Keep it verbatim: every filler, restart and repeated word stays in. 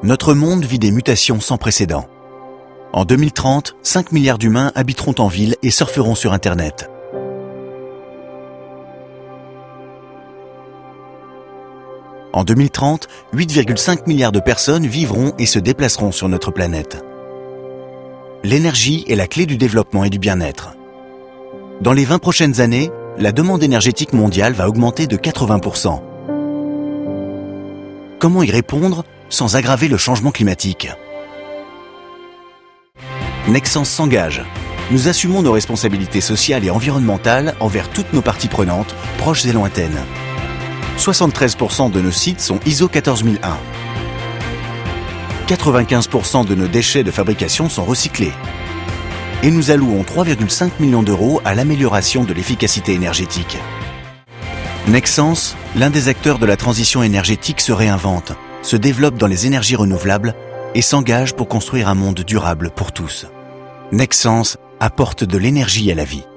Notre monde vit des mutations sans précédent. En deux mille trente, cinq milliards d'humains habiteront en ville et surferont sur Internet. En deux mille trente, huit virgule cinq milliards de personnes vivront et se déplaceront sur notre planète. L'énergie est la clé du développement et du bien-être. Dans les vingt prochaines années, la demande énergétique mondiale va augmenter de quatre-vingts pour cent. Comment y répondre sans aggraver le changement climatique ? Nexans s'engage. Nous assumons nos responsabilités sociales et environnementales envers toutes nos parties prenantes, proches et lointaines. soixante-treize pour cent de nos sites sont I S O quatorze mille un. quatre-vingt-quinze pour cent de nos déchets de fabrication sont recyclés. Et nous allouons trois virgule cinq millions d'euros à l'amélioration de l'efficacité énergétique. Nexans, l'un des acteurs de la transition énergétique, se réinvente, se développe dans les énergies renouvelables et s'engage pour construire un monde durable pour tous. Nexans apporte de l'énergie à la vie.